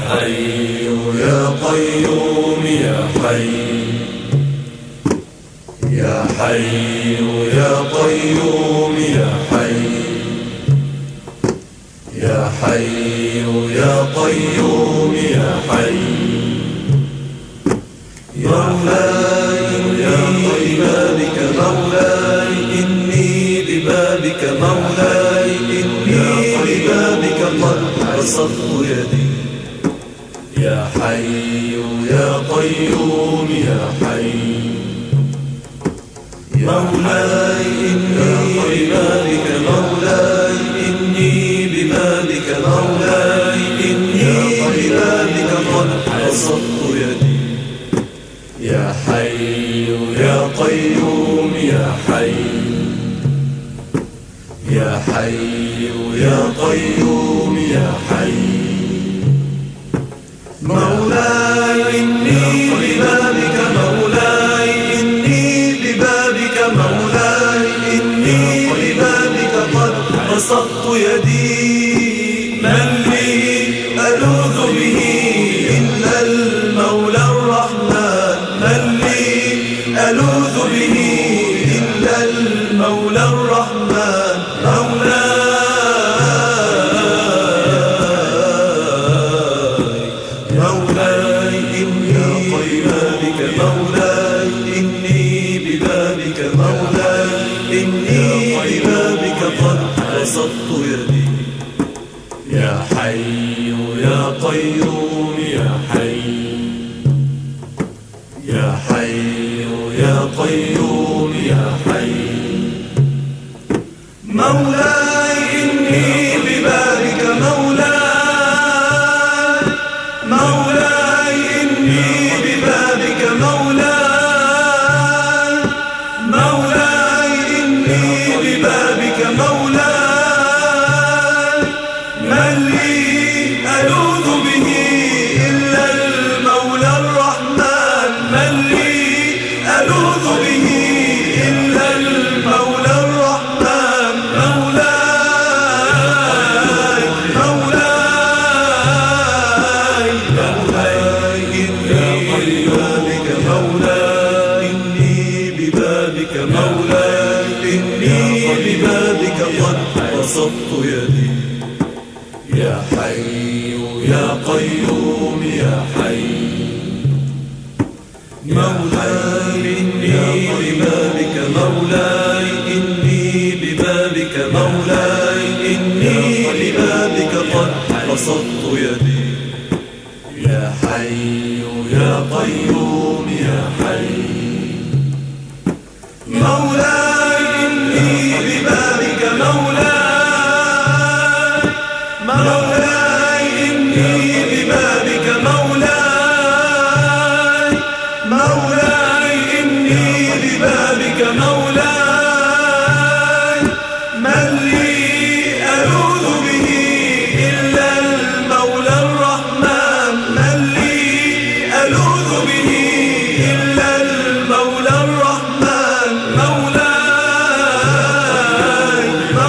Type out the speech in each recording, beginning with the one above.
حي يا قيوم يا حي يا حي يا قيوم يا حي يا حي يا قيوم يا حي مولاي إني ببابك مولاي إني ببابك مولاي إني ببابك قد بسطت يدي يا حي يا قيوم يا حي مولاي إني ببابك مولاي إني ببابك مولاي إني ببابك قد بسطت يدي يا حي يا قيوم يا حي يا حي يا قيوم يا حي مولاي إني ببابك مولاي إني ببابك مولاي إني ببابك قد بسطت يدي من لي ألوذ به إلا المولى الرحمن من لي ألوذ به إلا المولى الرحمن مولاي إني ببابك مولاي إني ببابك مولاي إني ببابك قد بسطت يدي يا حي يا قيوم يا حي يا حي يا قيوم يا حي مولاي إني ببابك مولاي مولاي إني ببابك مولاي مولاي إني ببابك مولاي من لي ألوذ به إلا المولى الرحمن من لي ألوذ به إلا المولى الرحمن مولاي مولاي مولاي إني ببابك مولاي إني ببابك مولاي إني ببابك قد بسطت يدي يا حي يا قيوم يا حي مولاي إني ببابك مولاي إني ببابك مولاي إني ببابك قد بسطت يدي يا حي يا قيوم يا حي مولاي إني ببابك مولاي مولاي إني ببابك مولاي مولاي إني ببابك مولاي من لي ألوذ به إلا المولى الرحمن من لي ألوذ به إلا المولى الرحمن مولاي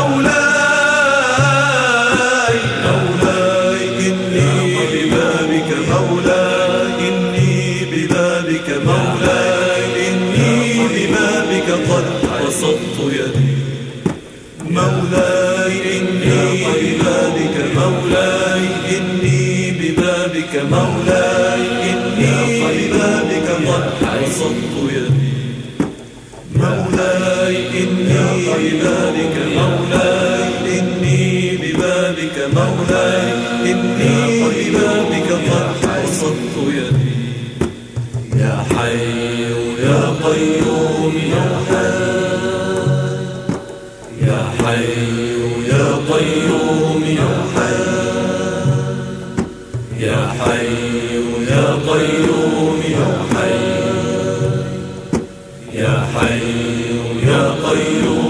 مولاي مولاي إني ببابك مولاي إني ببابك مولاي إني ببابك قد بسطت يدي مولاي إني ببابك مولاي إني ببابك مولاي إني ببابك قد بسطت يدي مولاي إني ببابك مولاي إني ببابك مولاي إني ببابك قد بسطت يدي يا حي يا قيوم يا حي يا حي يا قيوم يا حي يا حي يا قيوم يا حي يا حي يا قيوم